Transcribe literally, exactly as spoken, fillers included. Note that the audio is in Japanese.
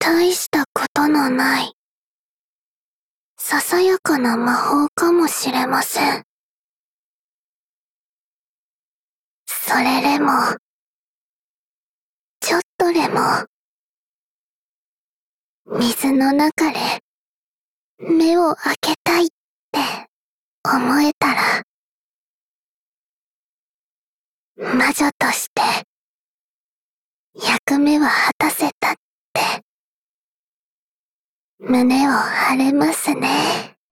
大したことのない、ささやかな魔法かもしれません。それでも、ちょっとでも、水の中で、目を開けたいって思えたら、魔女として、役目は果たせたって、胸を張れますね。